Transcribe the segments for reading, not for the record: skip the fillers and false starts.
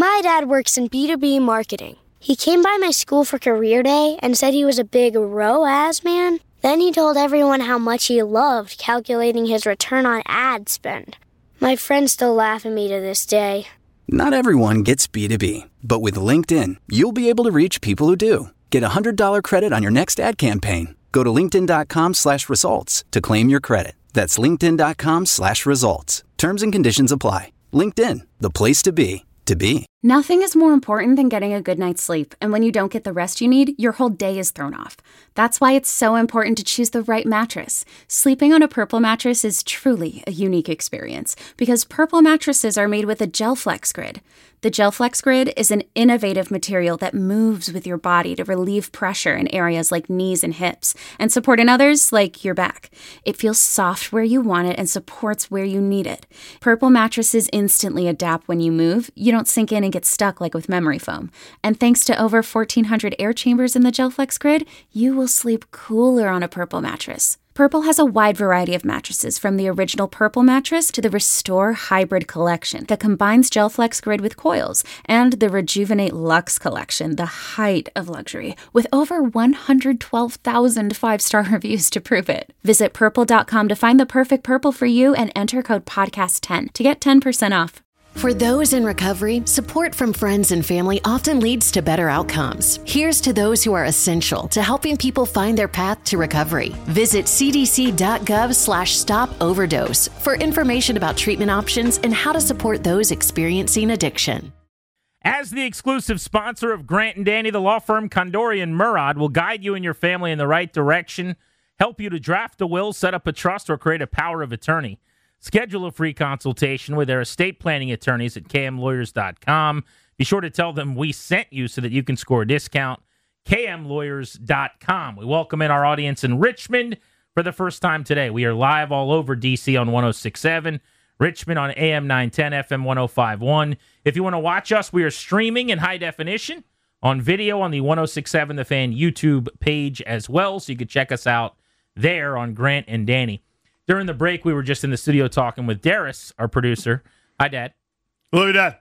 My dad works in B2B marketing. He came by my school for career day and said he was a big ROAS man. Then he told everyone how much he loved calculating his return on ad spend. My friends still laugh at me to this day. Not everyone gets B2B, but with LinkedIn, you'll be able to reach people who do. Get a $100 credit on your next ad campaign. Go to linkedin.com/results to claim your credit. That's linkedin.com/results. Terms and conditions apply. LinkedIn, the place to be, to be. Nothing is more important than getting a good night's sleep, and when you don't get the rest you need, your whole day is thrown off. That's why it's so important to choose the right mattress. Sleeping on a Purple mattress is truly a unique experience, because Purple mattresses are made with a GelFlex Grid. The GelFlex Grid is an innovative material that moves with your body to relieve pressure in areas like knees and hips, and support in others like your back. It feels soft where you want it and supports where you need it. Purple mattresses instantly adapt when you move. You don't sink in and get stuck like with memory foam. And thanks to over 1,400 air chambers in the GelFlex Grid, you will sleep cooler on a Purple mattress. Purple has a wide variety of mattresses, from the original Purple mattress to the Restore Hybrid collection that combines GelFlex Grid with coils, and the Rejuvenate Luxe collection, the height of luxury, with over 112,000 five-star reviews to prove it. Visit purple.com to find the perfect Purple for you and enter code podcast10 to get 10% off. For those in recovery, support from friends and family often leads to better outcomes. Here's to those who are essential to helping people find their path to recovery. Visit cdc.gov/stop-overdose for information about treatment options and how to support those experiencing addiction. As the exclusive sponsor of Grant and Danny, the law firm Condori & Murad will guide you and your family in the right direction, help you to draft a will, set up a trust, or create a power of attorney. Schedule a free consultation with their estate planning attorneys at kmlawyers.com. Be sure to tell them we sent you so that you can score a discount. kmlawyers.com. We welcome in our audience in Richmond for the first time today. We are live all over D.C. on 106.7, Richmond on AM 910, FM 105.1. If you want to watch us, we are streaming in high definition on video on the 106.7 The Fan YouTube page as well, so you can check us out there on Grant and Danny. During the break, we were just in the studio talking with Darius, our producer. Hi, Dad. Hello, Dad.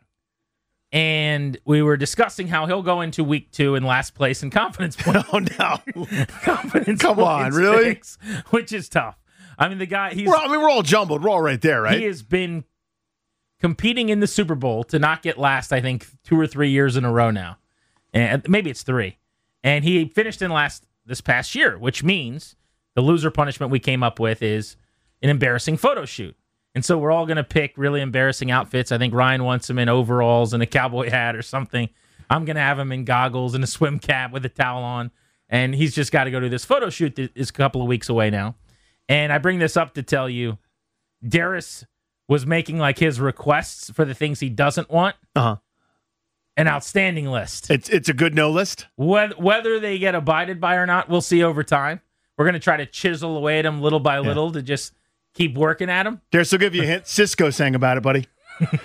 And we were discussing how he'll go into week 2 in last place in confidence points. Oh, no. Confidence Come on, points really? picks, which is tough. I mean, the guy, we're all jumbled. We're all right there, right? He has been competing in the Super Bowl to not get last, I think, 2 or 3 years in a row now. And maybe it's 3. And he finished in last this past year, which means the loser punishment we came up with is an embarrassing photo shoot. And so we're all going to pick really embarrassing outfits. I think Ryan wants him in overalls and a cowboy hat or something. I'm going to have him in goggles and a swim cap with a towel on. And he's just got to go to this photo shoot that is a couple of weeks away now. And I bring this up to tell you, Darius was making like his requests for the things he doesn't want. Uh-huh. An outstanding list. It's a good no list. Whether they get abided by or not, we'll see over time. We're going to try to chisel away at him little by little to just keep working at him. Darius will give you a hint. Cisco sang about it, buddy.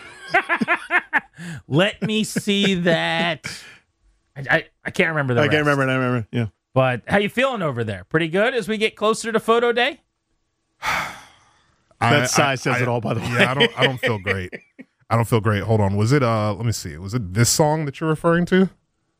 Let me see that. I can't remember the rest. I remember. Yeah. But how you feeling over there? Pretty good as we get closer to photo day? That size says it all, by the way. Yeah, I don't feel great. I don't feel great. Hold on. Was it, let me see. Was it this song that you're referring to?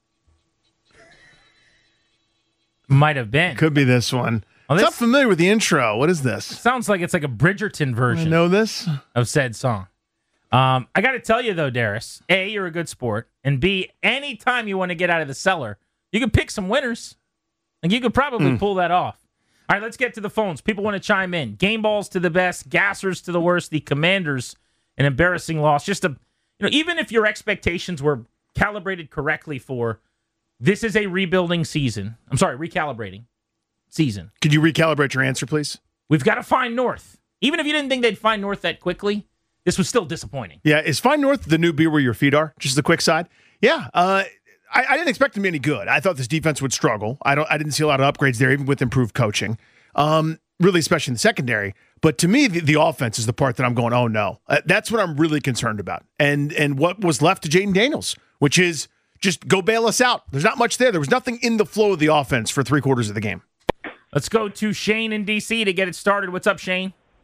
Might have been. Could be this one. Well, I'm not familiar with the intro. What is this? Sounds like it's like a Bridgerton version. I know this? Of said song. I got to tell you, though, Darius, A, you're a good sport, and B, anytime you want to get out of the cellar, you can pick some winners. Like, you could probably pull that off. All right, let's get to the phones. People want to chime in. Game balls to the best, gassers to the worst, the Commanders, an embarrassing loss. Just even if your expectations were calibrated correctly for this is a rebuilding season. I'm sorry, recalibrating season. Could you recalibrate your answer, please? We've got to find North. Even if you didn't think they'd find North that quickly, this was still disappointing. Yeah, is Find North the new Be Where Your Feet Are? Just the quick side. Yeah, I didn't expect them to be any good. I thought this defense would struggle. I didn't see a lot of upgrades there, even with improved coaching. Really, especially in the secondary. But to me, the offense is the part that I'm going, oh no. That's what I'm really concerned about. And what was left to Jaden Daniels, which is just go bail us out. There's not much there. There was nothing in the flow of the offense for 3/4 of the game. Let's go to Shane in D.C. to get it started. What's up, Shane?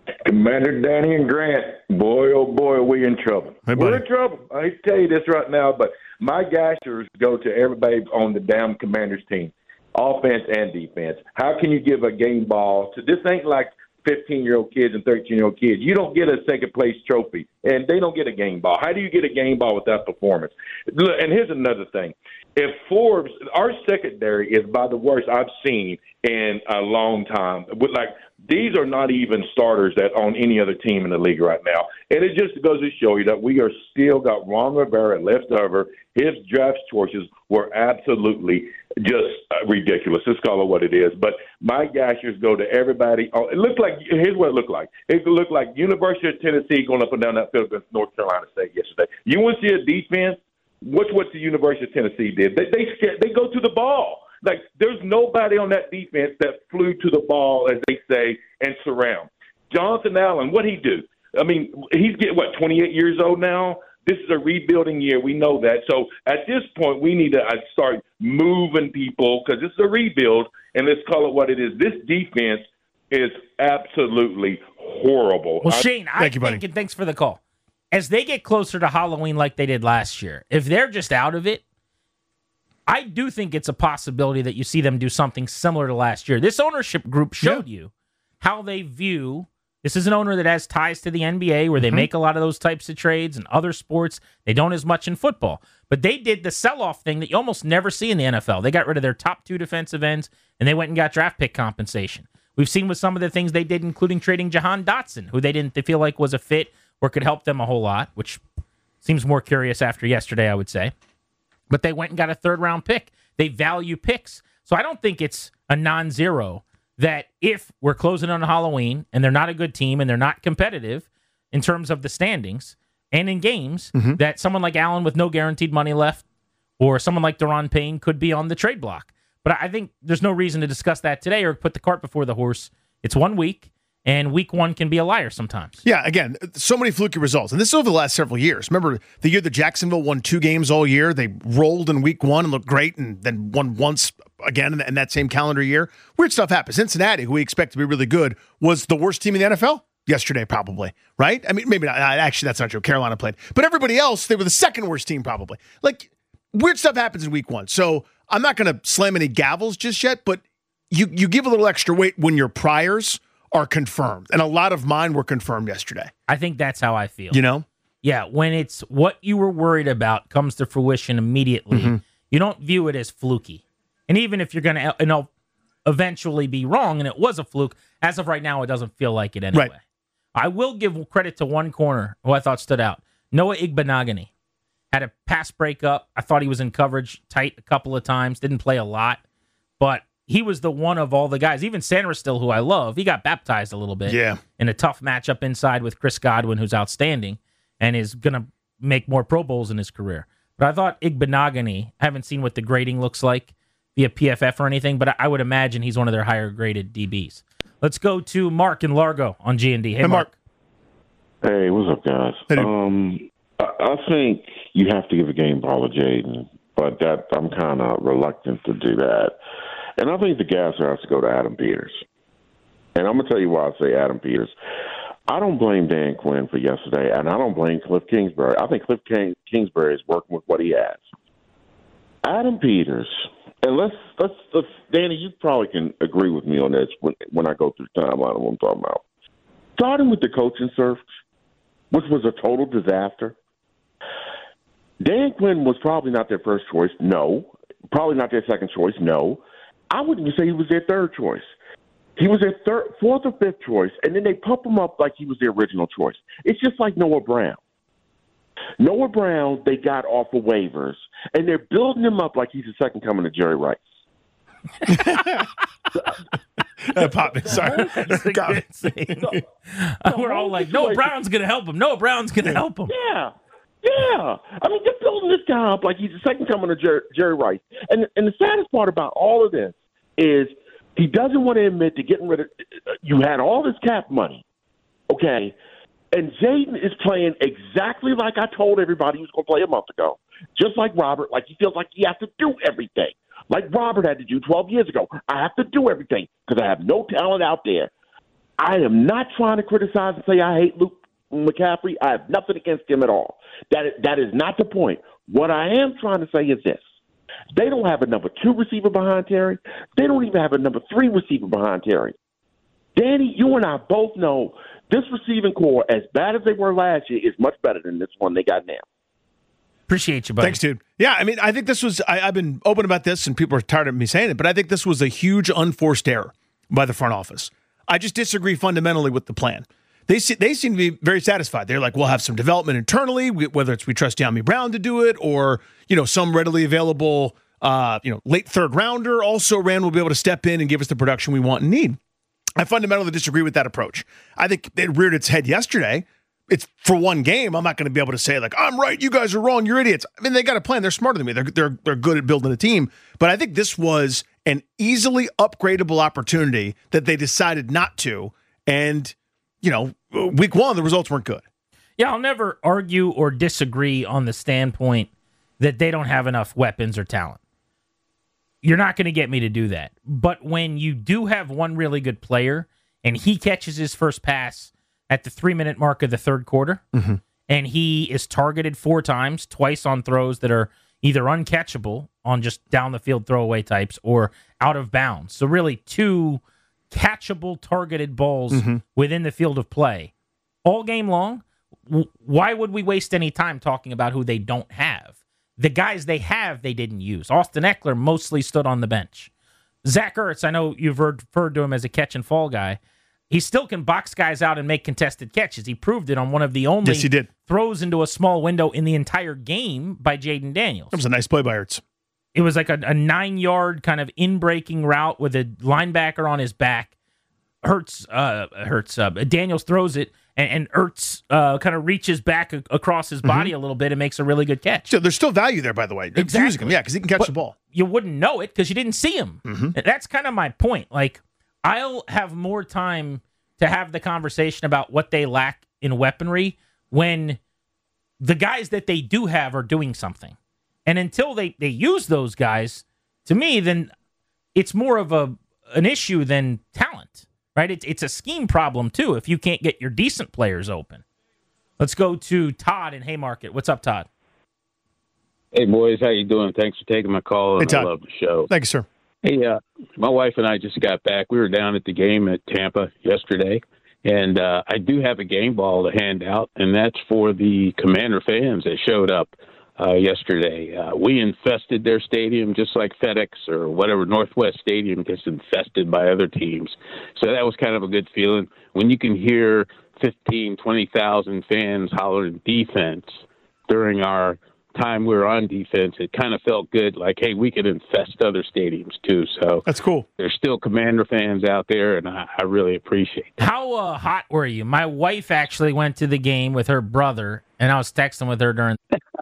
Commander Danny and Grant, boy, oh boy, are we in trouble. Hey, We're in trouble. I hate to tell you this right now, but my gashers go to everybody on the damn Commanders team, offense and defense. How can you give a game ball to – this ain't like 15-year-old kids and 13-year-old kids. You don't get a second-place trophy, and they don't get a game ball. How do you get a game ball without performance? Look, and here's another thing. If Forbes – our secondary is by the worst I've seen in a long time. These are not even starters that on any other team in the league right now. And it just goes to show you that we are still got Ron Rivera left over. His draft choices were absolutely just ridiculous. Let's call it what it is. But my gashers go to everybody. It looked like, here's what it looked like. It looked like University of Tennessee going up and down that field against North Carolina State yesterday. You want to see a defense? Watch what the University of Tennessee did. They go to the ball. Like, there's nobody on that defense that flew to the ball, as they say, and surround. Jonathan Allen, what'd he do? I mean, he's getting, 28 years old now? This is a rebuilding year. We know that. So at this point, we need to start moving people because this is a rebuild, and let's call it what it is. This defense is absolutely horrible. Well, Shane, and thanks for the call. As they get closer to Halloween like they did last year, if they're just out of it, I do think it's a possibility that you see them do something similar to last year. This ownership group showed you how they view. This is an owner that has ties to the NBA where they make a lot of those types of trades and other sports. They don't as much in football. But they did the sell-off thing that you almost never see in the NFL. They got rid of their top 2 defensive ends, and they went and got draft pick compensation. We've seen with some of the things they did, including trading Jahan Dotson, who they feel like was a fit or could help them a whole lot, which seems more curious after yesterday, I would say. But they went and got a 3rd-round pick. They value picks. So I don't think it's a non-zero that if we're closing on Halloween and they're not a good team and they're not competitive in terms of the standings and in games, that someone like Allen with no guaranteed money left or someone like Daron Payne could be on the trade block. But I think there's no reason to discuss that today or put the cart before the horse. It's 1 week. And week 1 can be a liar sometimes. Yeah, again, so many fluky results. And this is over the last several years. Remember the year that Jacksonville won 2 games all year? They rolled in week 1 and looked great and then won once again in that same calendar year. Weird stuff happens. Cincinnati, who we expect to be really good, was the worst team in the NFL yesterday probably, right? I mean, maybe not. Actually, that's not true. Carolina played. But everybody else, they were the 2nd worst team probably. Like, weird stuff happens in week 1. So I'm not going to slam any gavels just yet, but you give a little extra weight when your priors are confirmed. And a lot of mine were confirmed yesterday. I think that's how I feel. You know? Yeah, when it's what you were worried about comes to fruition immediately, you don't view it as fluky. And even if you're going to eventually be wrong, and it was a fluke, as of right now, it doesn't feel like it anyway. Right. I will give credit to one corner who I thought stood out. Noah Igbenogany had a pass breakup. I thought he was in coverage tight a couple of times. Didn't play a lot, but he was the one of all the guys. Even Sanderstill, who I love, he got baptized a little bit in a tough matchup inside with Chris Godwin, who's outstanding and is going to make more Pro Bowls in his career. But I thought Igbenogany, I haven't seen what the grading looks like via PFF or anything, but I would imagine he's one of their higher graded DBs. Let's go to Mark in Largo on G&D. Hey, Mark. Hey, what's up, guys? Hey, I think you have to give a game ball to Jaden, but that I'm kind of reluctant to do that. And I think the gasser has to go to Adam Peters. And I'm going to tell you why I say Adam Peters. I don't blame Dan Quinn for yesterday, and I don't blame Cliff Kingsbury. I think Cliff Kingsbury is working with what he has. Adam Peters, and let's Danny, you probably can agree with me on this when I go through the timeline of what I'm talking about. Starting with the coaching search, which was a total disaster. Dan Quinn was probably not their first choice, no. Probably not their second choice, no. I wouldn't even say he was their third choice. He was their fourth or fifth choice, and then they pump him up like he was the original choice. It's just like Noah Brown. Noah Brown, they got off of waivers, and they're building him up like he's the second coming to Jerry Rice. Pop me, sorry. We're all like, Noah Brown's going to help him. Noah Brown's going to help him. Yeah. I mean, they're building this guy up like he's the second coming to Jerry Rice. And the saddest part about all of this is he doesn't want to admit to getting rid of – you had all this cap money, okay, and Jaden is playing exactly like I told everybody he was going to play a month ago, just like Robert, like he feels like he has to do everything, like Robert had to do 12 years ago. I have to do everything because I have no talent out there. I am not trying to criticize and say I hate Luke McCaffrey. I have nothing against him at all. That is not the point. What I am trying to say is this. They don't have a number 2 receiver behind Terry. They don't even have a number 3 receiver behind Terry. Danny, you and I both know this receiving core, as bad as they were last year, is much better than this one they got now. Appreciate you, buddy. Thanks, dude. Yeah, I mean, I think this was, I've been open about this, and people are tired of me saying it, but I think this was a huge unforced error by the front office. I just disagree fundamentally with the plan. They seem to be very satisfied. They're like, we'll have some development internally, whether it's we trust De'Ami Brown to do it, or some readily available late third rounder. Also, Rand will be able to step in and give us the production we want and need. I fundamentally disagree with that approach. I think it reared its head yesterday. It's for one game. I'm not going to be able to say like, I'm right, you guys are wrong, you're idiots. I mean, they got a plan. They're smarter than me. They're good at building a team. But I think this was an easily upgradable opportunity that they decided not to. And week 1, the results weren't good. Yeah, I'll never argue or disagree on the standpoint that they don't have enough weapons or talent. You're not going to get me to do that. But when you do have one really good player and he catches his first pass at the 3-minute mark of the third quarter, and he is targeted 4 times, twice on throws that are either uncatchable on just down-the-field throwaway types or out of bounds. So really 2 catchable, targeted balls within the field of play. All game long, why would we waste any time talking about who they don't have? The guys they have, they didn't use. Austin Eckler mostly stood on the bench. Zach Ertz, I know you've referred to him as a catch-and-fall guy. He still can box guys out and make contested catches. He proved it on one of the only throws into a small window in the entire game by Jaden Daniels. That was a nice play by Ertz. It was like a 9-yard kind of in-breaking route with a linebacker on his back. Daniels throws it, and Ertz kind of reaches back across his body a little bit and makes a really good catch. So there's still value there, by the way. Exactly. Using him, because he can catch the ball. You wouldn't know it because you didn't see him. That's kind of my point. Like, I'll have more time to have the conversation about what they lack in weaponry when the guys that they do have are doing something. And until they use those guys, to me, then it's more of an issue than talent, right? It's a scheme problem, too, if you can't get your decent players open. Let's go to Todd in Haymarket. What's up, Todd? Hey, boys. How you doing? Thanks for taking my call. Hey, Todd. I love the show. Thank you, sir. Hey, my wife and I just got back. We were down at the game at Tampa yesterday, and I do have a game ball to hand out, and that's for the Commander fans that showed up yesterday. We infested their stadium just like FedEx or whatever Northwest Stadium gets infested by other teams. So that was kind of a good feeling. When you can hear 15, 20,000 fans hollering defense during our time we were on defense, it kind of felt good, like, hey, we could infest other stadiums too. So that's cool. There's still Commander fans out there, and I really appreciate it. How hot were you? My wife actually went to the game with her brother, and I was texting with her during.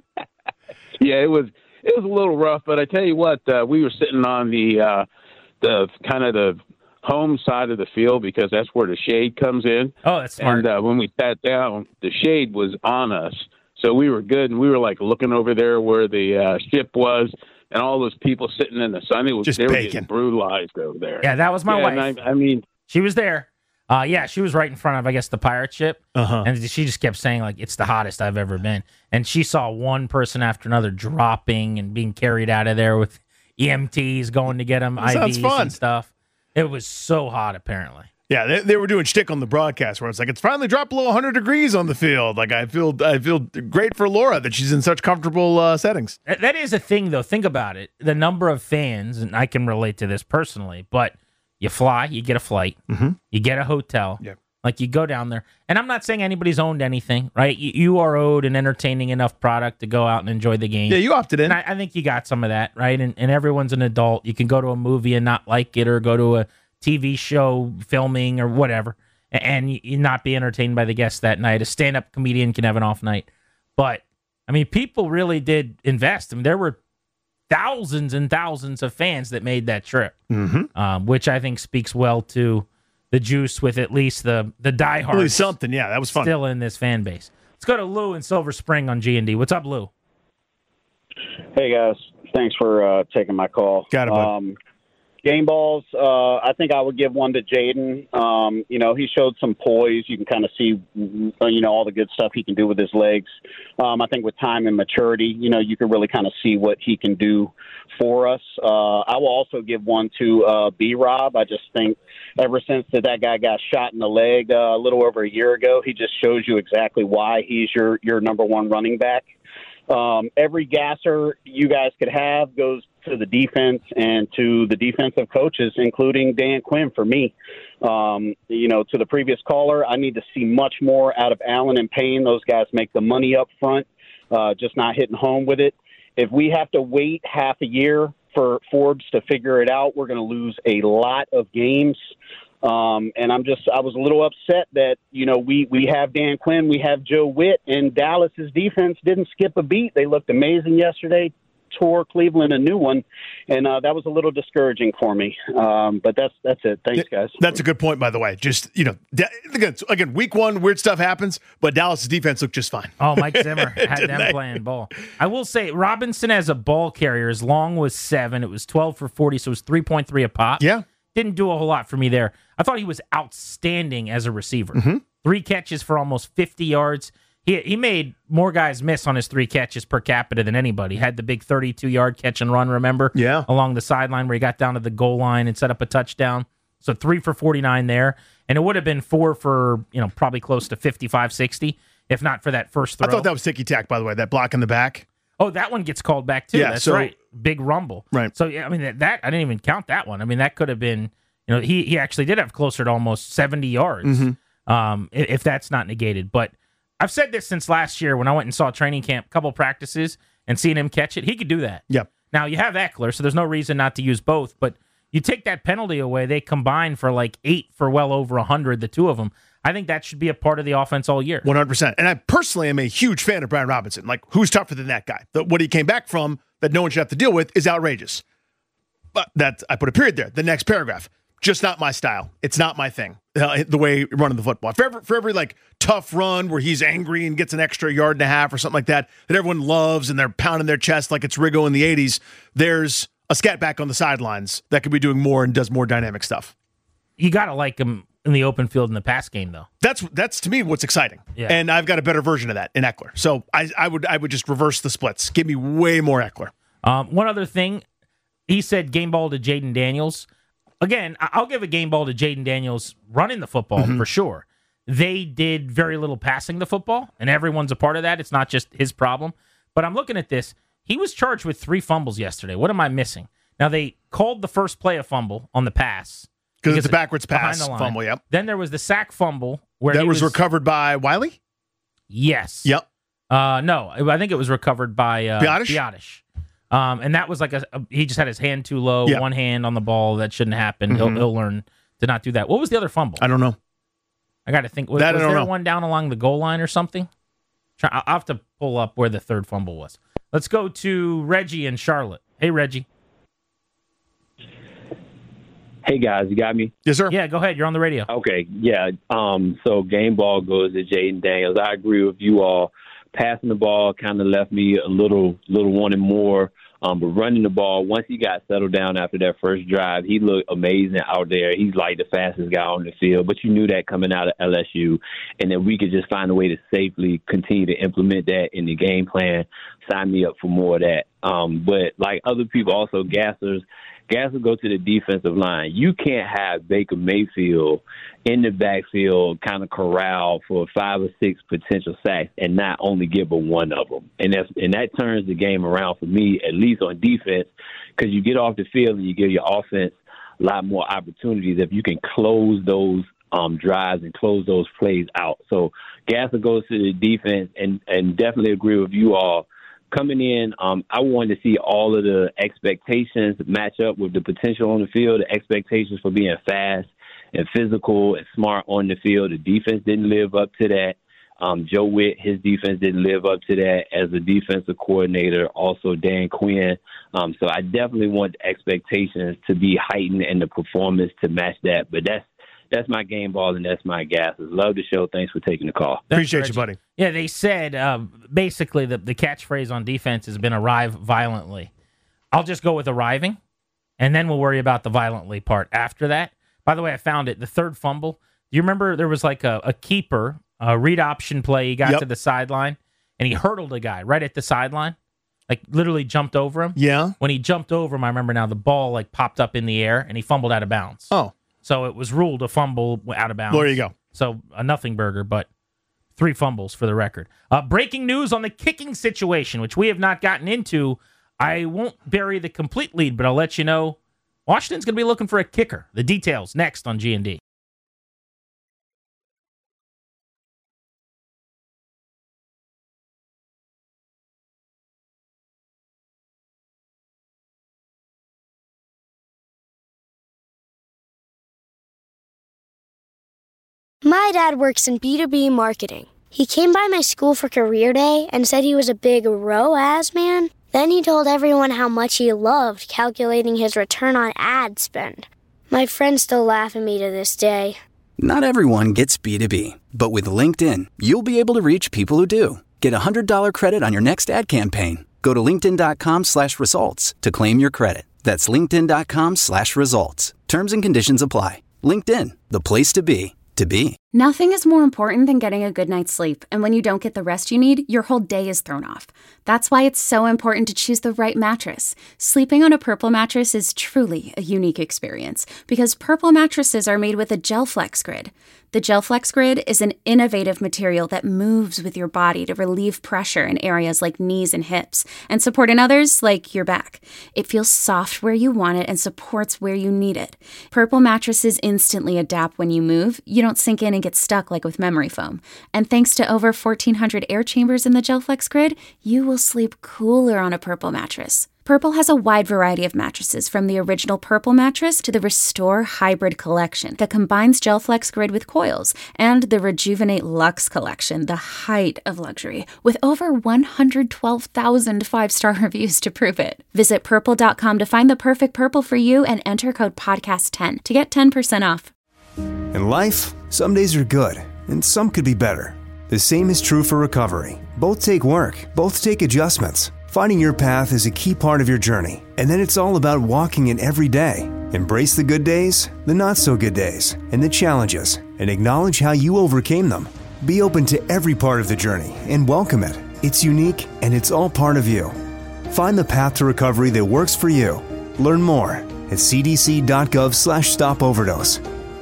Yeah, it was a little rough, but I tell you what, we were sitting on the kind of the home side of the field because that's where the shade comes in. Oh, that's smart. And when we sat down, the shade was on us. So we were good, and we were like looking over there where the ship was, and all those people sitting in the sun. They were getting brutalized over there. Yeah, that was my wife. I mean, she was there. She was right in front of, I guess, the pirate ship, and she just kept saying like, "It's the hottest I've ever been." And she saw one person after another dropping and being carried out of there with EMTs going to get them IVs and stuff. It was so hot, apparently. Yeah, they were doing shtick on the broadcast where it's like, it's finally dropped below 100 degrees on the field. Like, I feel great for Laura that she's in such comfortable settings. That is a thing, though. Think about it. The number of fans, and I can relate to this personally, but you fly, you get a flight, you get a hotel. Yeah. Like, you go down there. And I'm not saying anybody's owned anything, right? You are owed an entertaining enough product to go out and enjoy the game. Yeah, you opted in. And I think you got some of that, right? And everyone's an adult. You can go to a movie and not like it, or go to a TV show filming or whatever, and you not be entertained by the guests that night. A stand-up comedian can have an off night. But, I mean, people really did invest. I mean, there were thousands and thousands of fans that made that trip, which I think speaks well to the juice with at least the diehards. At least something, yeah, that was fun. Still in this fan base. Let's go to Lou in Silver Spring on G&D. What's up, Lou? Hey, guys. Thanks for taking my call. Got it, bud. Game balls, I think I would give one to Jaden. He showed some poise. You can kind of see, all the good stuff he can do with his legs. I think with time and maturity, you can really kind of see what he can do for us. I will also give one to B-Rob. I just think ever since that guy got shot in the leg a little over a year ago, he just shows you exactly why he's your number one running back. Every gasser you guys could have goes to the defense and to the defensive coaches, including Dan Quinn for me. To the previous caller, I need to see much more out of Allen and Payne. Those guys make the money up front, just not hitting home with it. If we have to wait half a year for Forbes to figure it out, we're going to lose a lot of games. And I was a little upset that, we have Dan Quinn, we have Joe Witt, and Dallas's defense didn't skip a beat. They looked amazing yesterday, tore Cleveland a new one, and that was a little discouraging for me. But that's it. Thanks, guys. That's a good point, by the way. Just, again, week one, weird stuff happens, but Dallas's defense looked just fine. Oh, Mike Zimmer had them playing ball. I will say, Robinson as a ball carrier, his long was 7. It was 12 for 40, so it was 3.3 a pop. Yeah. Didn't do a whole lot for me there. I thought he was outstanding as a receiver. Mm-hmm. 3 catches for almost 50 yards. He made more guys miss on his 3 catches per capita than anybody. Had the big 32-yard catch and run, remember? Yeah. Along the sideline where he got down to the goal line and set up a touchdown. So 3 for 49 there. And it would have been 4 for, probably close to 55, 60, if not for that first throw. I thought that was ticky-tack, by the way, that block in the back. Oh, that one gets called back, too. Yeah, That's right. Big rumble. Right. So, yeah, that I didn't even count that one. That could have been, he actually did have closer to almost 70 yards, if that's not negated. But I've said this since last year when I went and saw training camp, couple practices, and seeing him catch it. He could do that. Yep. Now, you have Eckler, so there's no reason not to use both. But you take that penalty away, they combine for like 8 for well over 100, the two of them. I think that should be a part of the offense all year. 100%. And I personally am a huge fan of Brian Robinson. Like, who's tougher than that guy? What he came back from that no one should have to deal with is outrageous. But I put a period there. The next paragraph. Just not my style. It's not my thing. The way you're running the football. For every like tough run where he's angry and gets an extra yard and a half or something like that everyone loves and they're pounding their chest like it's Riggo in the 80s, there's a scat back on the sidelines that could be doing more and does more dynamic stuff. You got to like him in the open field in the pass game, though. That's to me what's exciting. Yeah. And I've got a better version of that in Eckler. So I would just reverse the splits. Give me way more Eckler. One other thing, he said game ball to Jaden Daniels. Again, I'll give a game ball to Jaden Daniels running the football for sure. They did very little passing the football, and everyone's a part of that. It's not just his problem. But I'm looking at this. He was charged with 3 fumbles yesterday. What am I missing? Now, they called the first play a fumble on the pass. Because it's a backwards pass fumble, yep. Then there was the sack fumble. Where that was recovered by Wiley? Yes. Yep. No, I think it was recovered by Biotish. And that was like he just had his hand too low, one hand on the ball. That shouldn't happen. Mm-hmm. He'll learn to not do that. What was the other fumble? I don't know. I got to think. Was there one down along the goal line or something? I'll have to pull up where the third fumble was. Let's go to Reggie in Charlotte. Hey, Reggie. Hey, guys, you got me? Yes, sir. Yeah, go ahead. You're on the radio. Okay, yeah. So game ball goes to Jaden Daniels. I agree with you all. Passing the ball kind of left me a little wanting more. But running the ball, once he got settled down after that first drive, he looked amazing out there. He's like the fastest guy on the field. But you knew that coming out of LSU, and that we could just find a way to safely continue to implement that in the game plan. Sign me up for more of that. But like other people also, gassers go to the defensive line. You can't have Baker Mayfield in the backfield kind of corral for 5 or 6 potential sacks and not only give but one of them. And that turns the game around for me, at least on defense, because you get off the field and you give your offense a lot more opportunities if you can close those drives and close those plays out. So Gasser goes to the defense and definitely agree with you all. Coming in, I wanted to see all of the expectations match up with the potential on the field, the expectations for being fast and physical and smart on the field. The defense didn't live up to that. Joe Witt, his defense didn't live up to that as a defensive coordinator, also Dan Quinn. So I definitely want the expectations to be heightened and the performance to match that. But that's my game ball, and that's my gases. Love the show. Thanks for taking the call. Appreciate you, buddy. Yeah, they said basically the catchphrase on defense has been arrive violently. I'll just go with arriving. and then we'll worry about the violently part after that. By the way, I found it. The third fumble. Do you remember there was like a keeper, a read option play? He got to the sideline, and he hurdled a guy right at the sideline, like literally jumped over him. Yeah. When he jumped over him, I remember now the ball like popped up in the air, and he fumbled out of bounds. Oh. So it was ruled a fumble out of bounds. There you go. So a nothing burger, but 3 fumbles for the record. Breaking news on the kicking situation, which we have not gotten into. I won't bury the complete lead, but I'll let you know. Washington's going to be looking for a kicker. The details next on G&D. My dad works in B2B marketing. He came by my school for career day and said he was a big ROAS man. Then he told everyone how much he loved calculating his return on ad spend. My friends still laugh at me to this day. Not everyone gets B2B, but with LinkedIn, you'll be able to reach people who do. Get a $100 credit on your next ad campaign. Go to linkedin.com/results to claim your credit. That's linkedin.com/results. Terms and conditions apply. LinkedIn, the place to be, to be. Nothing is more important than getting a good night's sleep, and when you don't get the rest you need, your whole day is thrown off. That's why it's so important to choose the right mattress. Sleeping on a Purple mattress is truly a unique experience, because Purple mattresses are made with a GelFlex Grid. The GelFlex Grid is an innovative material that moves with your body to relieve pressure in areas like knees and hips, and support in others like your back. It feels soft where you want it and supports where you need it. Purple mattresses instantly adapt when you move. You don't sink in and get stuck like with memory foam. And thanks to over 1,400 air chambers in the GelFlex Grid, you will sleep cooler on a Purple mattress. Purple has a wide variety of mattresses, from the original Purple mattress to the Restore Hybrid collection that combines GelFlex Grid with coils, and the Rejuvenate Luxe collection, the height of luxury, with over 112,000 five-star reviews to prove it. Visit Purple.com to find the perfect Purple for you and enter code PODCAST10 to get 10% off. In life, some days are good, and some could be better. The same is true for recovery. Both take work, both take adjustments. Finding your path is a key part of your journey, and then it's all about walking it every day. Embrace the good days, the not-so-good days, and the challenges, and acknowledge how you overcame them. Be open to every part of the journey and welcome it. It's unique, and it's all part of you. Find the path to recovery that works for you. Learn more at cdc.gov/stopoverdose.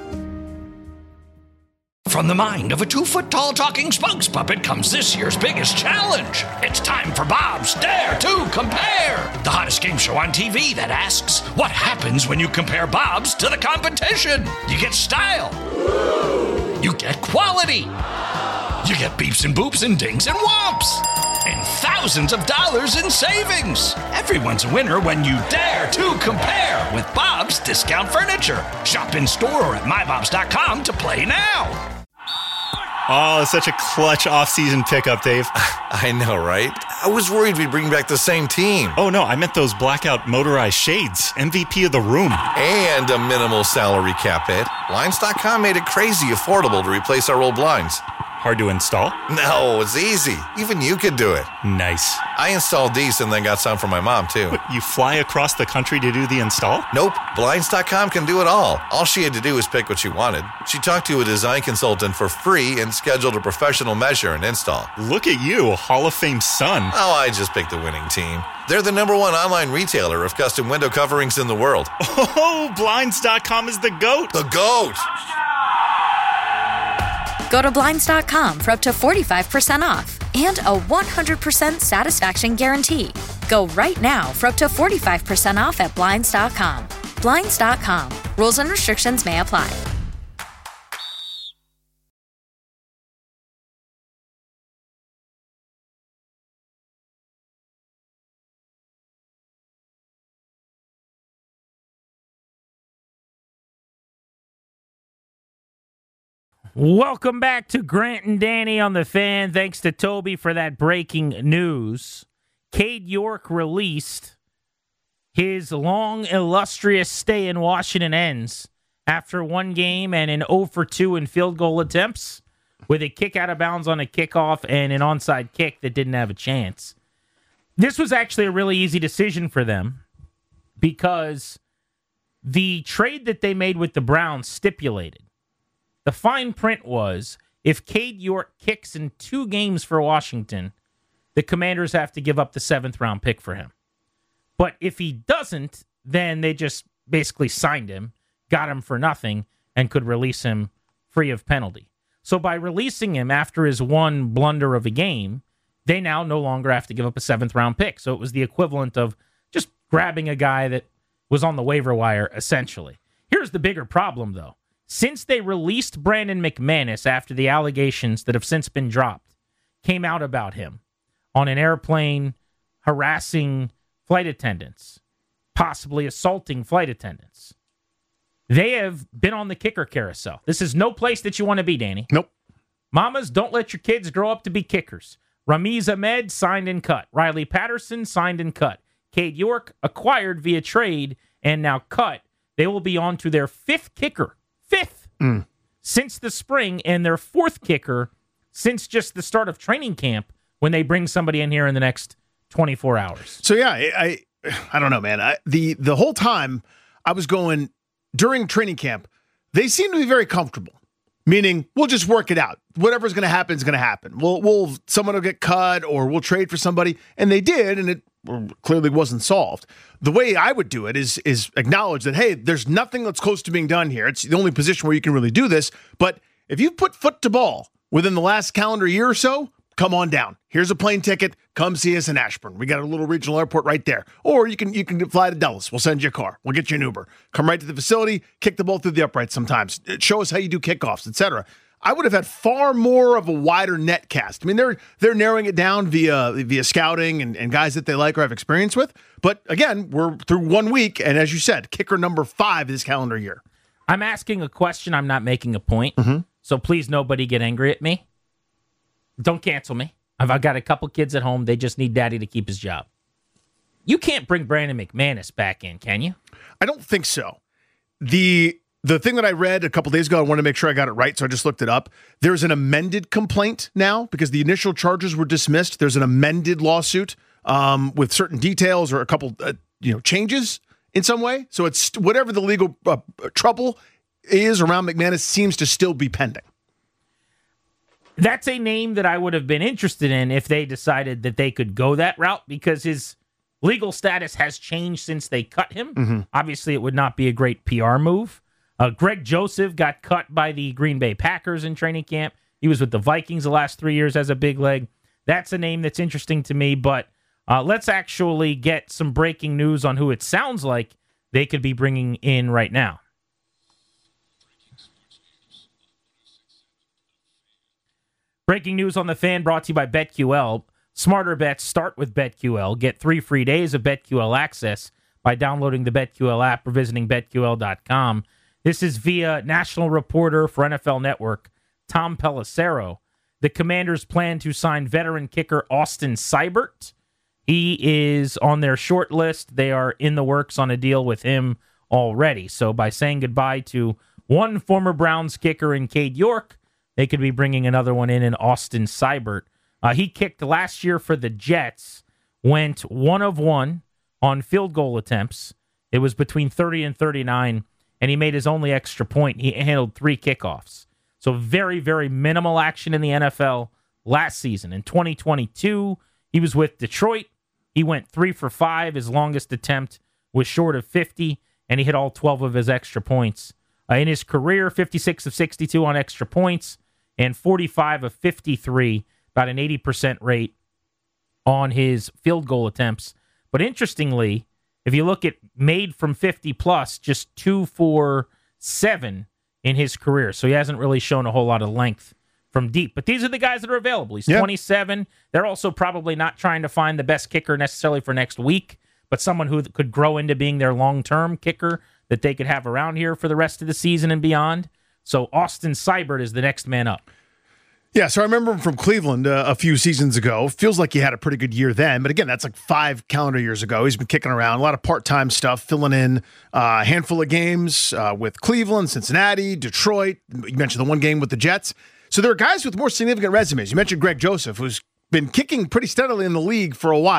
From the mind of a 2-foot-tall talking spokes puppet comes this year's biggest challenge. It's time for Bob's Dare to Compare, the hottest game show on TV that asks, what happens when you compare Bob's to the competition? You get style. You get quality. You get beeps and boops and dings and whomps. And thousands of dollars in savings. Everyone's a winner when you dare to compare with Bob's Discount Furniture. Shop in store or at mybobs.com to play now. Oh, such a clutch off-season pickup, Dave. I know, right? I was worried we'd bring back the same team. Oh, no, I meant those blackout motorized shades. MVP of the room. And a minimal salary cap hit. Blinds.com made it crazy affordable to replace our old blinds. Hard to install? No, it's easy. Even you could do it. Nice. I installed these and then got some for my mom, too. What, you fly across the country to do the install? Nope. Blinds.com can do it all. All she had to do was pick what she wanted. She talked to a design consultant for free and scheduled a professional measure and install. Look at you, a Hall of Fame son. Oh, I just picked the winning team. They're the #1 online retailer of custom window coverings in the world. Oh, Blinds.com is the GOAT. The GOAT! Go to Blinds.com for up to 45% off and a 100% satisfaction guarantee. Go right now for up to 45% off at Blinds.com. Blinds.com. Rules and restrictions may apply. Welcome back to Grant and Danny on the Fan. Thanks to Toby for that breaking news. Cade York released. His long, illustrious stay in Washington ends after one game and an 0 for 2 in field goal attempts, with a kick out of bounds on a kickoff and an onside kick that didn't have a chance. This was actually a really easy decision for them because The trade that they made with the Browns stipulated, the fine print was, if Cade York kicks in 2 games for Washington, the Commanders have to give up the 7th-round pick for him. But if he doesn't, then they just basically signed him, got him for nothing, and could release him free of penalty. So by releasing him after his one blunder of a game, they now no longer have to give up a 7th-round pick. So it was the equivalent of just grabbing a guy that was on the waiver wire, essentially. Here's the bigger problem, though. Since they released Brandon McManus after the allegations that have since been dropped came out about him on an airplane harassing flight attendants, possibly assaulting flight attendants, they have been on the kicker carousel. This is no place that you want to be, Danny. Nope. Mamas, don't let your kids grow up to be kickers. Ramiz Ahmed signed and cut. Riley Patterson signed and cut. Cade York acquired via trade and now cut. They will be on to their 5th kicker. 5th since the spring, and their 4th kicker since just the start of training camp when they bring somebody in here in the next 24 hours. So, yeah, I don't know, man. The whole time I was going during training camp, they seem to be very comfortable, meaning we'll just work it out. Whatever's going to happen is going to happen. Someone will get cut or we'll trade for somebody. And they did, and it clearly wasn't solved. The way I would do it is acknowledge that, hey, there's nothing that's close to being done here. It's the only position where you can really do this. But if you've put foot to ball within the last calendar year or so, come on down. Here's a plane ticket. Come see us in Ashburn. We got a little regional airport right there. Or you can fly to Dulles. We'll send you a car. We'll get you an Uber. Come right to the facility, kick the ball through the uprights sometimes. Show us how you do kickoffs, etc. I would have had far more of a wider net cast. I mean, they're narrowing it down via scouting and guys that they like or have experience with. But again, we're through 1 week, and as you said, kicker number 5 this calendar year. I'm asking a question. I'm not making a point. So please, nobody get angry at me. Don't cancel me. I've got a couple kids at home. They just need daddy to keep his job. You can't bring Brandon McManus back in, can you? I don't think so. The thing that I read a couple days ago, I wanted to make sure I got it right, so I just looked it up. There's an amended complaint now because the initial charges were dismissed. There's an amended lawsuit with certain details or a couple changes in some way. So it's whatever the legal trouble is around McManus seems to still be pending. That's a name that I would have been interested in if they decided that they could go that route because his legal status has changed since they cut him. Obviously, it would not be a great PR move. Greg Joseph got cut by the Green Bay Packers in training camp. He was with the Vikings the last 3 years as a big leg. That's a name that's interesting to me, but let's actually get some breaking news on who it sounds like they could be bringing in right now. Breaking news on the Fan brought to you by BetQL. Smarter bets start with BetQL. Get 3 free days of BetQL access by downloading the BetQL app or visiting BetQL.com. This is via national reporter for NFL Network, Tom Pelissero. The Commanders plan to sign veteran kicker Austin Seibert. He is on their short list. They are in the works on a deal with him already. So by saying goodbye to one former Browns kicker in Cade York, they could be bringing another one in Austin Seibert. He kicked last year for the Jets, went 1 of 1 on field goal attempts. It was between 30 and 39, and he made his only extra point. He handled 3 kickoffs. So very, very minimal action in the NFL last season. In 2022, he was with Detroit. He went 3 for 5. His longest attempt was short of 50, and he hit all 12 of his extra points. In his career, 56 of 62 on extra points and 45 of 53, about an 80% rate on his field goal attempts. But interestingly, if you look at made from 50 plus, just 2 for 7 in his career. So he hasn't really shown a whole lot of length from deep. But these are the guys that are available. He's 27. They're also probably not trying to find the best kicker necessarily for next week, but someone who could grow into being their long-term kicker that they could have around here for the rest of the season and beyond. So Austin Seibert is the next man up. Yeah, so I remember him from Cleveland a few seasons ago. Feels like he had a pretty good year then. But again, that's like 5 calendar years ago. He's been kicking around, a lot of part-time stuff, filling in a handful of games with Cleveland, Cincinnati, Detroit. You mentioned the one game with the Jets. So there are guys with more significant resumes. You mentioned Greg Joseph, who's been kicking pretty steadily in the league for a while.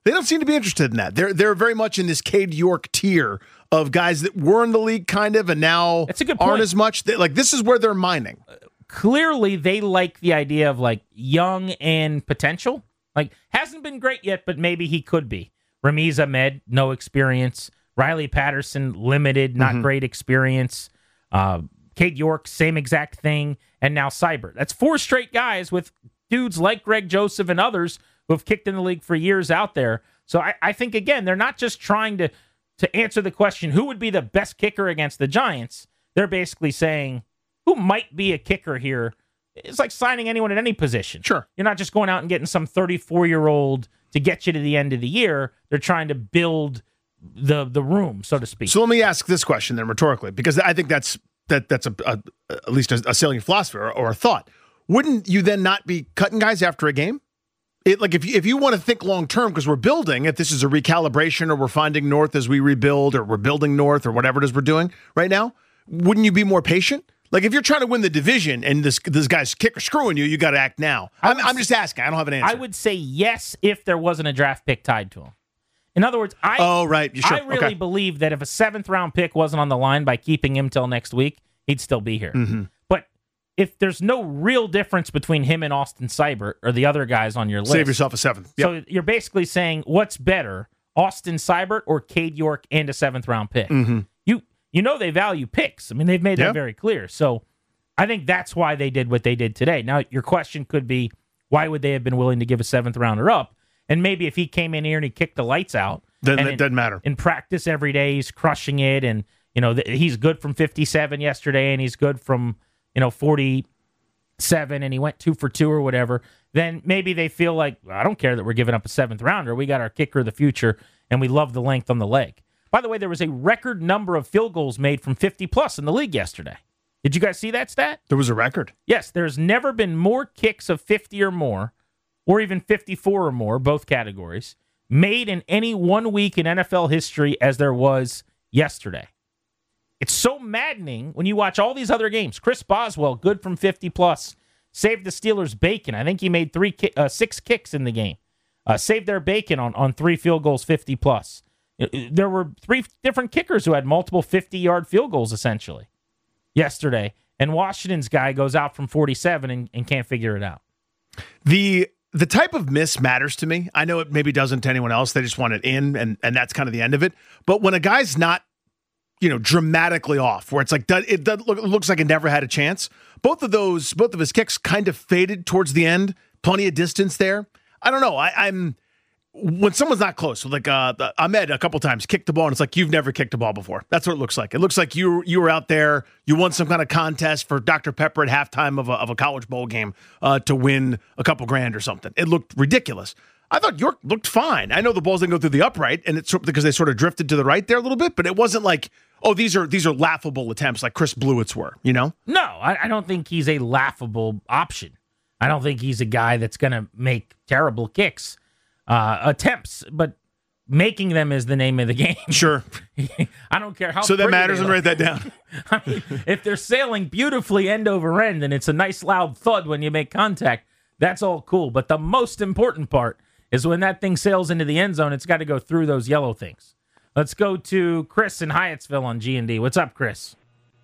They don't seem to be interested in that. They're very much in this Cade York tier of guys that were in the league kind of and now aren't as much. This is where they're mining. Clearly, they like the idea of like young and potential. Like, hasn't been great yet, but maybe he could be. Ramiz Ahmed, no experience. Riley Patterson, limited, not great experience. Cade York, same exact thing. And now Seibert. That's 4 straight guys with dudes like Greg Joseph and others who have kicked in the league for years out there. So I think, again, they're not just trying to answer the question, who would be the best kicker against the Giants? They're basically saying, who might be a kicker here? It's like signing anyone at any position. Sure. You're not just going out and getting some 34-year-old to get you to the end of the year. They're trying to build the room, so to speak. So let me ask this question then rhetorically, because I think that's at least a salient philosophy or a thought. Wouldn't you then not be cutting guys after a game? If you want to think long term, because we're building, if this is a recalibration or we're finding north as we rebuild or we're building north or whatever it is we're doing right now, wouldn't you be more patient? Like if you're trying to win the division and this guy's kicker screwing you got to act now. I'm just asking. I don't have an answer. I would say yes if there wasn't a draft pick tied to him. In other words, I really believe that if a 7th round pick wasn't on the line by keeping him till next week, he'd still be here. Mm-hmm. But if there's no real difference between him and Austin Seibert or the other guys on your list, save yourself a 7th. Yep. So you're basically saying, what's better, Austin Seibert or Cade York and a 7th round pick? Mm-hmm. You know they value picks. I mean, they've made that very clear. So I think that's why they did what they did today. Now, your question could be, why would they have been willing to give a 7th rounder up? And maybe if he came in here and he kicked the lights out, then it doesn't matter. In practice every day, he's crushing it, and he's good from 57 yesterday, and he's good from 47, and he went 2 for 2 or whatever. Then maybe they feel like, I don't care that we're giving up a 7th rounder. We got our kicker of the future, and we love the length on the leg. By the way, there was a record number of field goals made from 50-plus in the league yesterday. Did you guys see that stat? There was a record. Yes, there's never been more kicks of 50 or more, or even 54 or more, both categories, made in any 1 week in NFL history as there was yesterday. It's so maddening when you watch all these other games. Chris Boswell, good from 50-plus, saved the Steelers' bacon. I think he made 6 kicks in the game. Saved their bacon on 3 field goals, 50-plus. There were 3 different kickers who had multiple 50-yard field goals, essentially, yesterday. And Washington's guy goes out from 47 and can't figure it out. The type of miss matters to me. I know it maybe doesn't to anyone else. They just want it in, and that's kind of the end of it. But when a guy's not, dramatically off, where it's like it looks like it never had a chance, both of his kicks kind of faded towards the end. Plenty of distance there. I don't know. I'm when someone's not close, like Ahmed a couple times kicked the ball, and it's like you've never kicked a ball before. That's what it looks like. It looks like you were out there, you won some kind of contest for Dr. Pepper at halftime of a college bowl game to win a couple grand or something. It looked ridiculous. I thought York looked fine. I know the balls didn't go through the upright, and it's because they sort of drifted to the right there a little bit, but it wasn't like, oh, these are laughable attempts like Chris Blewett's were, No, I don't think he's a laughable option. I don't think he's a guy that's going to make terrible kicks. Attempts, but making them is the name of the game. Sure. I don't care how. So that matters, and write that down. I mean, if they're sailing beautifully end over end and it's a nice loud thud when you make contact, that's all cool. But the most important part is when that thing sails into the end zone, it's got to go through those yellow things. Let's go to Chris in Hyattsville on G&D. What's up, Chris?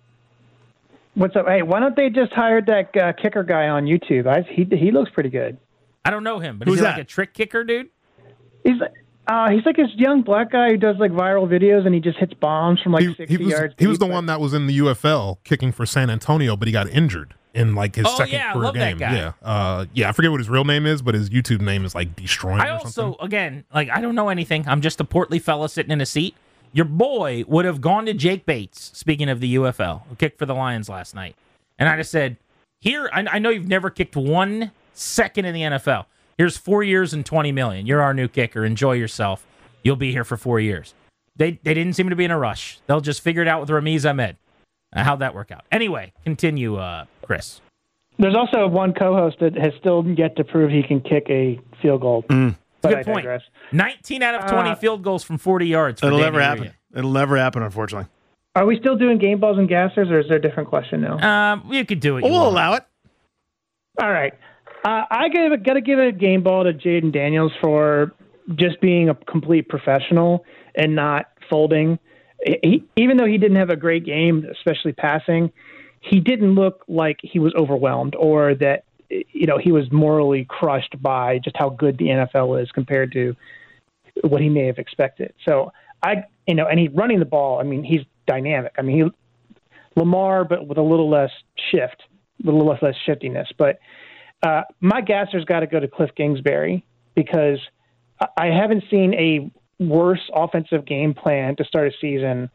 What's up? Hey, why don't they just hire that kicker guy on YouTube? He looks pretty good. I don't know him, but Who's is he that? like a trick kicker, dude? He's like this young black guy who does like viral videos, and he just hits bombs from 60 yards. He was the one that was in the UFL kicking for San Antonio, but he got injured in like his second career game. That guy. Yeah. I forget what his real name is, but his YouTube name is like Destroying. I also, again, like I don't know anything. I'm just a portly fella sitting in a seat. Your boy would have gone to Jake Bates, speaking of the UFL, who kicked for the Lions last night. And I just said, here, I know you've never kicked 1 second in the NFL. Here's 4 years and $20 million. You're our new kicker. Enjoy yourself. You'll be here for 4 years. They didn't seem to be in a rush. They'll just figure it out with Ramiz Ahmed. How'd that work out? Anyway, continue, Chris. There's also one co-host that has still yet to prove he can kick a field goal. But Good point. 19 out of 20 field goals from 40 yards. It'll never happen. It'll never happen, unfortunately. Are we still doing game balls and gassers, or is there a different question now? You could do it. We'll allow it. All right. I got to give a game ball to Jaden Daniels for just being a complete professional and not folding. Even though he didn't have a great game, especially passing, he didn't look like he was overwhelmed or that, he was morally crushed by just how good the NFL is compared to what he may have expected. So and he's running the ball. I mean, he's dynamic. I mean, Lamar, but with a little less less shiftiness. But my gasser's got to go to Cliff Kingsbury because I haven't seen a worse offensive game plan to start a season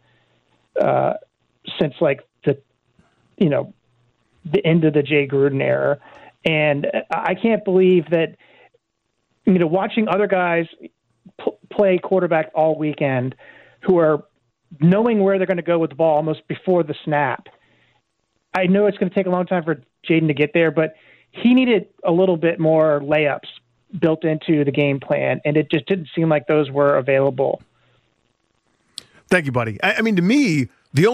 since like the end of the Jay Gruden era. And I can't believe that, watching other guys play quarterback all weekend who are knowing where they're going to go with the ball almost before the snap. I know it's going to take a long time for Jaden to get there, but he needed a little bit more layups built into the game plan, and it just didn't seem like those were available. Thank you, buddy. I mean, to me,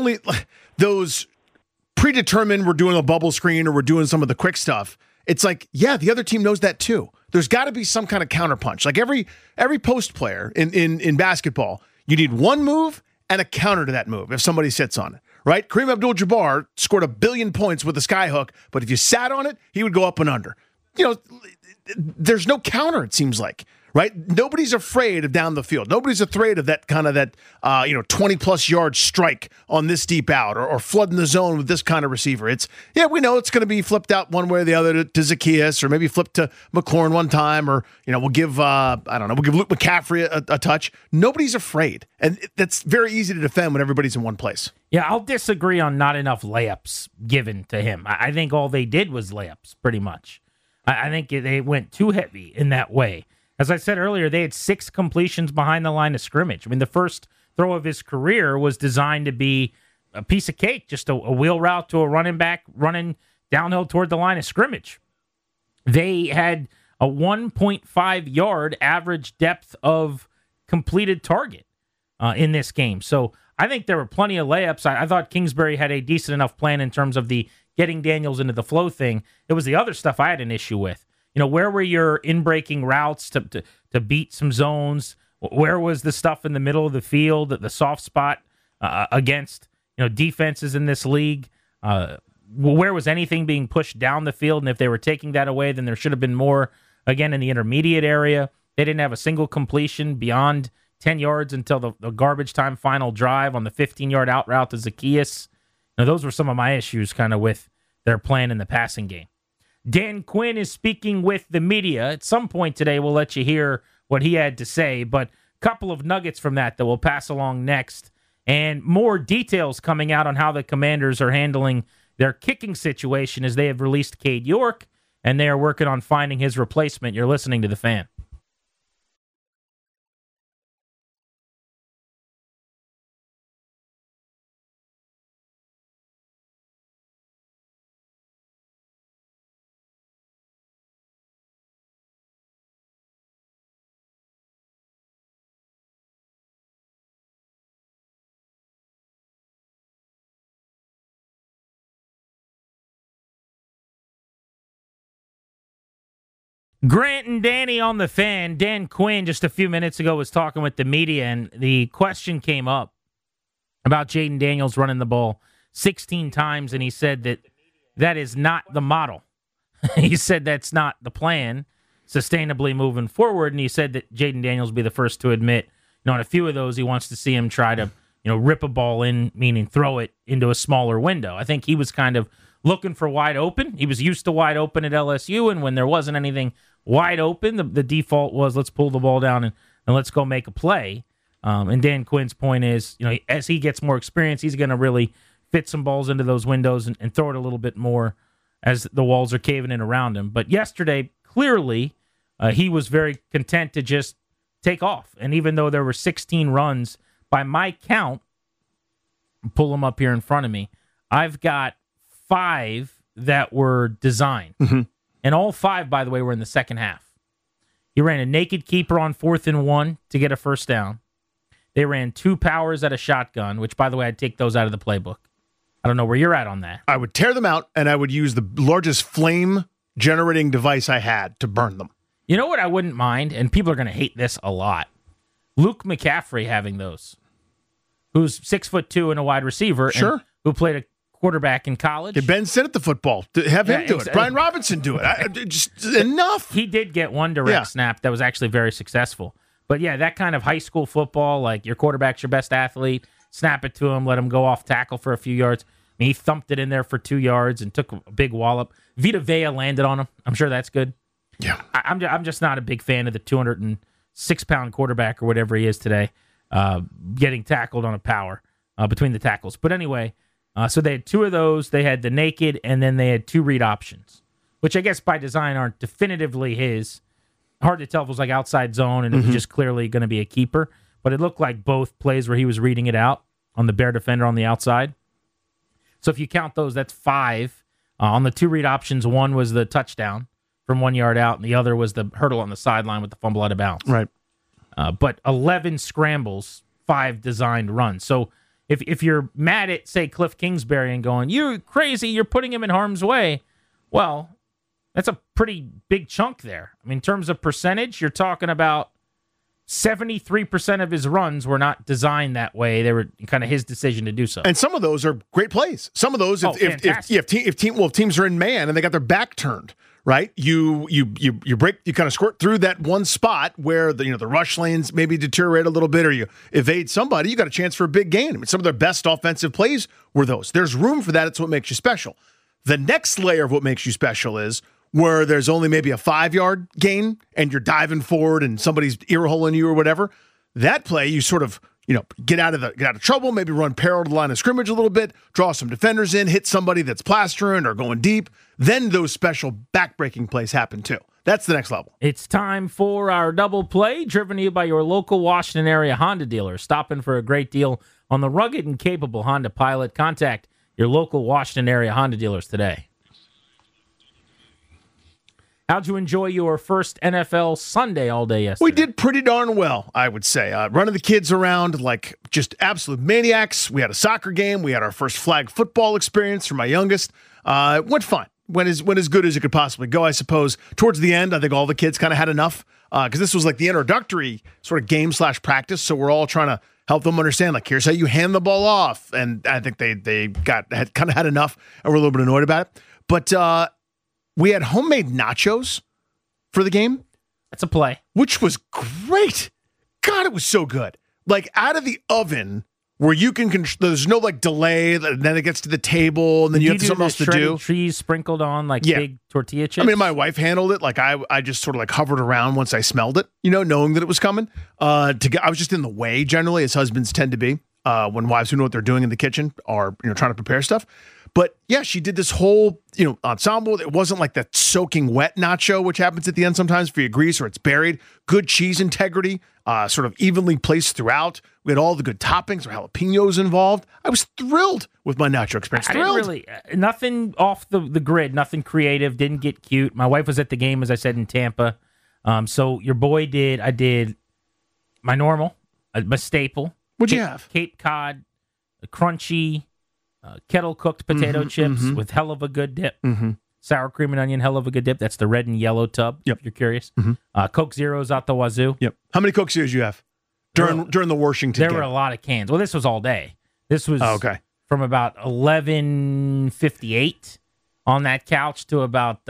those predetermined, we're doing a bubble screen or we're doing some of the quick stuff. It's like, yeah, the other team knows that too. There's got to be some kind of counterpunch. Like every post player in basketball, you need one move and a counter to that move if somebody sits on it, right? Kareem Abdul-Jabbar scored 1 billion points with a sky hook, but if you sat on it, he would go up and under. There's no counter, it seems like, right? Nobody's afraid of down the field. Nobody's afraid of that kind of 20-plus yard strike on this deep out or flooding the zone with this kind of receiver. We know it's going to be flipped out one way or the other to Zacchaeus or maybe flipped to McLaurin one time or, we'll give Luke McCaffrey a touch. Nobody's afraid. And that's very easy to defend when everybody's in one place. Yeah, I'll disagree on not enough layups given to him. I think all they did was layups, pretty much. I think they went too heavy in that way. As I said earlier, they had 6 completions behind the line of scrimmage. I mean, the first throw of his career was designed to be a piece of cake, just a wheel route to a running back running downhill toward the line of scrimmage. They had a 1.5 yard average depth of completed target in this game. So I think there were plenty of layups. I thought Kingsbury had a decent enough plan in terms of the getting Daniels into the flow thing. It was the other stuff I had an issue with. Where were your in-breaking routes to beat some zones? Where was the stuff in the middle of the field, the soft spot against defenses in this league? Where was anything being pushed down the field? And if they were taking that away, then there should have been more, again, in the intermediate area. They didn't have a single completion beyond 10 yards until the garbage time final drive on the 15-yard out route to Zacchaeus. Those were some of my issues kind of with their plan in the passing game. Dan Quinn is speaking with the media. At some point today, we'll let you hear what he had to say, but a couple of nuggets from that we'll pass along next, and more details coming out on how the Commanders are handling their kicking situation as they have released Cade York, and they are working on finding his replacement. You're listening to The Fan. Grant and Danny on The Fan. Dan Quinn just a few minutes ago was talking with the media, and the question came up about Jaden Daniels running the ball 16 times, and he said that is not the model. He said that's not the plan sustainably moving forward, and he said that Jaden Daniels will be the first to admit, on a few of those, he wants to see him try to, rip a ball in, meaning throw it into a smaller window. I think he was kind of looking for wide open. He was used to wide open at LSU, and when there wasn't anything wide open, the default was let's pull the ball down and let's go make a play. And Dan Quinn's point is, as he gets more experience, he's going to really fit some balls into those windows and throw it a little bit more as the walls are caving in around him. But yesterday, clearly, he was very content to just take off. And even though there were 16 runs, by my count, pull them up here in front of me, I've got 5 that were designed. Mm-hmm. And all 5, by the way, were in the second half. He ran a naked keeper on 4th and 1 to get a first down. They ran 2 powers at a shotgun, which, by the way, I'd take those out of the playbook. I don't know where you're at on that. I would tear them out, and I would use the largest flame-generating device I had to burn them. You know what I wouldn't mind, and people are going to hate this a lot, Luke McCaffrey having those, who's 6'2" and a wide receiver, Sure, and who played a quarterback in college. Get Ben Sinnott the football. Have him do it. Brian Robinson do it. Just enough. He did get one direct snap that was actually very successful. But yeah, that kind of high school football, like your quarterback's your best athlete, snap it to him, let him go off tackle for a few yards. I mean, he thumped it in there for 2 yards and took a big wallop. Vita Vea landed on him. I'm sure that's good. Yeah, I'm just not a big fan of the 206-pound quarterback or whatever he is today, getting tackled on a power between the tackles. But anyway, so they had 2 of those. They had the naked, and then they had 2 read options, which I guess by design aren't definitively his. Hard to tell if it was like outside zone and it was just clearly going to be a keeper. But it looked like both plays where he was reading it out on the Bear defender on the outside. So if you count those, that's 5. On the 2 read options, one was the touchdown from 1 yard out, and the other was the hurdle on the sideline with the fumble out of bounds. Right. But 11 scrambles, 5 designed runs. So if you're mad at, say, Cliff Kingsbury and going, you're crazy, you're putting him in harm's way, well, that's a pretty big chunk there. I mean, in terms of percentage, you're talking about 73% of his runs were not designed that way. They were kind of his decision to do so. And some of those are great plays. Some of those, if teams are in man and they got their back turned, right? You kind of squirt through that one spot where the rush lanes maybe deteriorate a little bit, or you evade somebody. You got a chance for a big gain. I mean, some of their best offensive plays were those. There's room for that. It's what makes you special. The next layer of what makes you special is where there's only maybe a 5-yard gain and you're diving forward and somebody's ear holing you or whatever. That play, you sort of, get out of trouble, maybe run parallel to the line of scrimmage a little bit, draw some defenders in, hit somebody that's plastering or going deep. Then those special back-breaking plays happen too. That's the next level. It's time for our double play, driven to you by your local Washington area Honda dealer. Stopping for a great deal on the rugged and capable Honda Pilot. Contact your local Washington area Honda dealers today. How'd you enjoy your first NFL Sunday all day yesterday? We did pretty darn well, I would say. Running the kids around like just absolute maniacs. We had a soccer game. We had our first flag football experience for my youngest. Went fine. Went as good as it could possibly go, I suppose. Towards the end, I think all the kids kind of had enough because this was like the introductory sort of game/practice. So we're all trying to help them understand, like, here's how you hand the ball off. And I think they had kind of had enough and were a little bit annoyed about it. But we had homemade nachos for the game. That's a play. Which was great. God, it was so good. Like, out of the oven where you can there's no, like, delay, and then it gets to the table, and then you have something else to do. Cheese sprinkled on, like, big tortilla chips? I mean, my wife handled it. Like, I just sort of, like, hovered around once I smelled it, knowing that it was coming. I was just in the way, generally, as husbands tend to be when wives who know what they're doing in the kitchen are, trying to prepare stuff. But yeah, she did this whole, ensemble. It wasn't like that soaking wet nacho, which happens at the end sometimes for your grease or it's buried. Good cheese integrity, sort of evenly placed throughout. We had all the good toppings or jalapenos involved. I was thrilled with my nacho experience. Thrilled. Nothing off the grid, nothing creative, didn't get cute. My wife was at the game, as I said, in Tampa. So your boy did, I did my normal, my staple. What'd you have? Cape Cod, a crunchy, kettle-cooked potato chips with hell of a good dip. Sour cream and onion, hell of a good dip. That's the red and yellow tub, if you're curious. Coke Zeros out the wazoo. Yep. How many Coke Zeros you have during the Washington game? There were a lot of cans. Well, this was all day. This was from about 11:58 on that couch to about,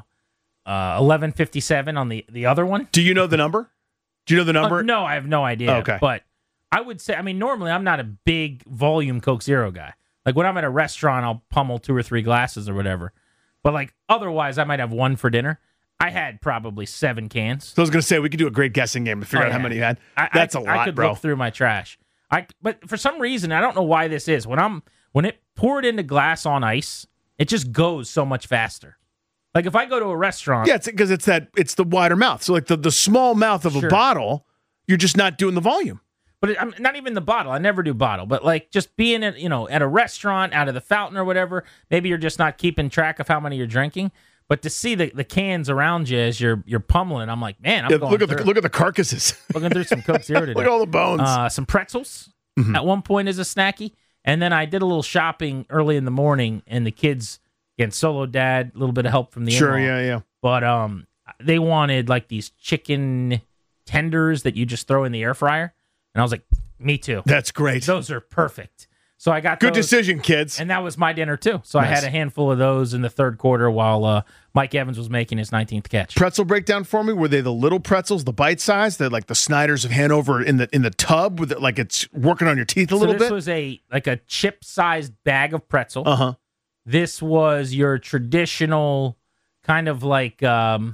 11:57 on the other one. Do you know the number? No, I have no idea. Okay. But I would say, normally I'm not a big volume Coke Zero guy. Like, when I'm at a restaurant, I'll pummel 2 or 3 glasses or whatever. But, like, otherwise, I might have one for dinner. I had probably 7 cans. So I was going to say, we could do a great guessing game to figure out how many you had. That's a lot, I could bro. look through my trash. But for some reason, I don't know why this is. When it poured into glass on ice, it just goes so much faster. Like, if I go to a restaurant... Yeah, it's because it's the wider mouth. So, like, the small mouth of a bottle, you're just not doing the volume. But I'm not even the bottle. I never do bottle. But, like, just being at a restaurant, out of the fountain or whatever, maybe you're just not keeping track of how many you're drinking. But to see the cans around you as you're pummeling, I'm like, man, I'm going through. Look at the carcasses. Looking through some Coke Zero today. Look at all the bones. Some pretzels at one point as a snacky. And then I did a little shopping early in the morning, and the kids, again, solo dad, a little bit of help from the Sure, in-law. yeah. But they wanted like these chicken tenders that you just throw in the air fryer. And I was like, me too. That's great. Those are perfect. So I got Good those, decision, kids. and that was my dinner too. So I Nice. had a handful of those in the third quarter while Mike Evans was making his 19th catch. Pretzel breakdown for me. Were they the little pretzels, the bite size, that like the Snyder's of Hanover in the tub with it, like it's working on your teeth a little this bit? was a chip-sized bag of pretzel. Uh-huh. This was your traditional kind of like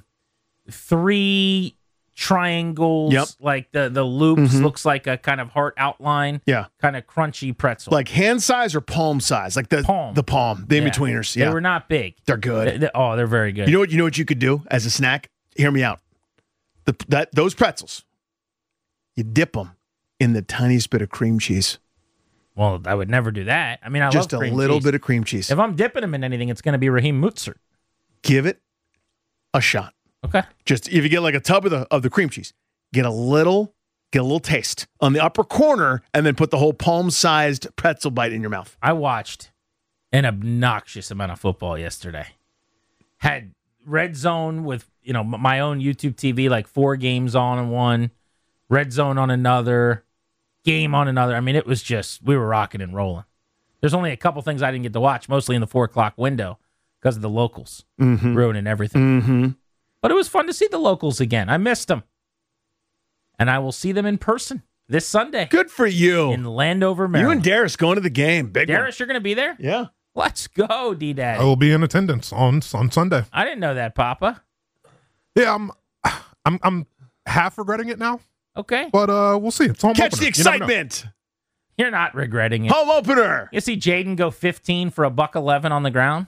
3 triangles, Yep. like the loops Mhm. looks like a kind of heart outline. Yeah. Kind of crunchy pretzel. Like hand size or palm size? Like the palm, the in-betweeners. Yeah. They were not big. They're good. They're very good. You know what you could do as a snack? Hear me out. Those pretzels, you dip them in the tiniest bit of cream cheese. Well, I would never do that. I mean, I Just love a cream little cheese. bit of cream cheese. If I'm dipping them in anything, it's going to be Raheem Mostert. Give it a shot. Okay. Just if you get like a tub of the cream cheese, get a little taste on the upper corner, and then put the whole palm-sized pretzel bite in your mouth. I watched an obnoxious amount of football yesterday. Had Red Zone with, my own YouTube TV, like 4 games on one, Red Zone on another, game on another. I mean, it was just, we were rocking and rolling. There's only a couple things I didn't get to watch, mostly in the 4 o'clock window because of the locals ruining everything. Mm-hmm. But it was fun to see the locals again. I missed them. And I will see them in person this Sunday. Good for you. In Landover, You Maryland. and Darius going to the game. Big one. Darius, you're going to be there? Yeah. Let's go, D-Daddy. I will be in attendance on Sunday. I didn't know that, Papa. Yeah, I'm half regretting it now. Okay. But we'll see. It's home Catch opener. the You never know. excitement. You're not regretting it. Home opener. You see Jaden go 15 for $111 on the ground?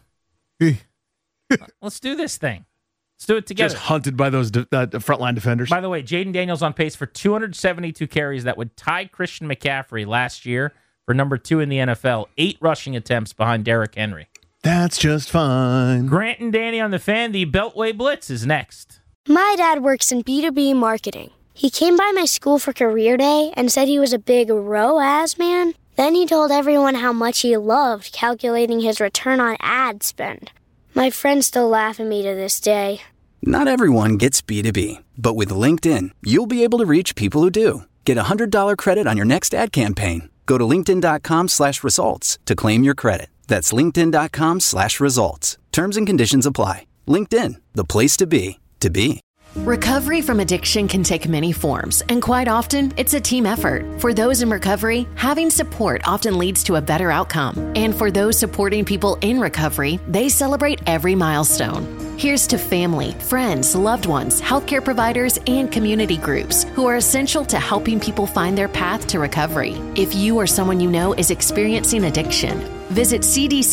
Let's do this thing. Let's do it together. Just hunted by those frontline defenders. By the way, Jaden Daniels on pace for 272 carries. That would tie Christian McCaffrey last year for number 2 in the NFL. 8 rushing attempts behind Derrick Henry. That's just fine. Grant and Danny on the Fan. The Beltway Blitz is next. My dad works in B2B marketing. He came by my school for career day and said he was a big ROAS man. Then he told everyone how much he loved calculating his return on ad spend. My friends still laugh at me to this day. Not everyone gets B2B, but with LinkedIn, you'll be able to reach people who do. Get a $100 credit on your next ad campaign. Go to linkedin.com/results to claim your credit. That's linkedin.com/results. Terms and conditions apply. LinkedIn, the place to be, to be. Recovery from addiction can take many forms, and quite often, it's a team effort. For those in recovery, having support often leads to a better outcome. And for those supporting people in recovery, they celebrate every milestone. Here's to family, friends, loved ones, healthcare providers, and community groups who are essential to helping people find their path to recovery. If you or someone you know is experiencing addiction, visit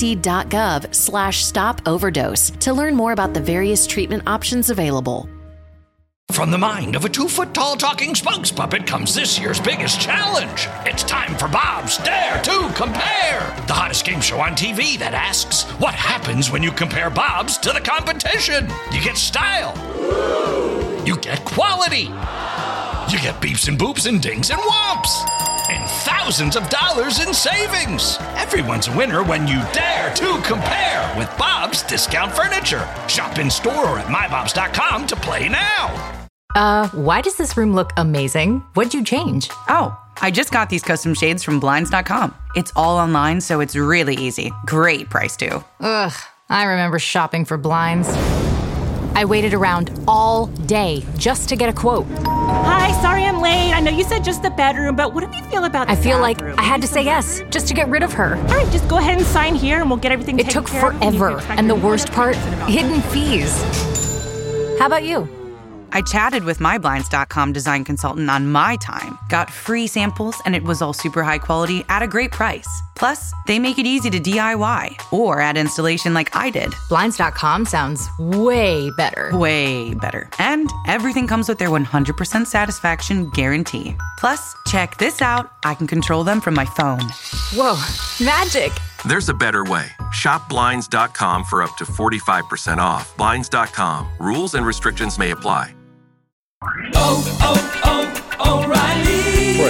cdc.gov/stop overdose to learn more about the various treatment options available. From the mind of a 2-foot-tall talking spokes puppet comes this year's biggest challenge. It's time for Bob's Dare to Compare, the hottest game show on TV that asks, what happens when you compare Bob's to the competition? You get style. You get quality. You get beeps and boops and dings and whomps. And thousands of dollars in savings. Everyone's a winner when you dare to compare with Bob's Discount Furniture. Shop in store or at mybobs.com to play now. Why does this room look amazing? What'd you change? Oh, I just got these custom shades from Blinds.com. It's all online, so it's really easy. Great price, too. Ugh, I remember shopping for blinds. I waited around all day just to get a quote. Hi, sorry I'm late. I know you said just the bedroom, but what do you feel about the I feel bathroom? like I had to say yes just to get rid of her. All right, just go ahead and sign here and we'll get everything It taken took care of. forever, and the worst part, hidden fees. How about you? I chatted with my Blinds.com design consultant on my time, got free samples, and it was all super high quality at a great price. Plus, they make it easy to DIY or add installation like I did. Blinds.com sounds way better. Way better. And everything comes with their 100% satisfaction guarantee. Plus, check this out. I can control them from my phone. Whoa, magic. There's a better way. Shop Blinds.com for up to 45% off. Blinds.com. Rules and restrictions may apply. O'Reilly. For a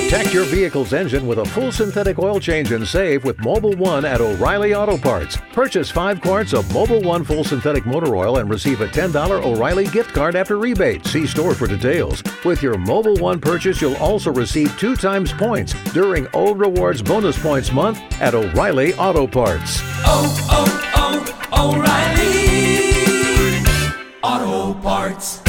Protect your vehicle's engine with a full synthetic oil change and save with Mobil 1 at O'Reilly Auto Parts. Purchase 5 quarts of Mobil 1 full synthetic motor oil and receive a $10 O'Reilly gift card after rebate. See store for details. With your Mobil 1 purchase, you'll also receive 2 times points during Old Rewards Bonus Points Month at O'Reilly Auto Parts. O'Reilly Auto Parts.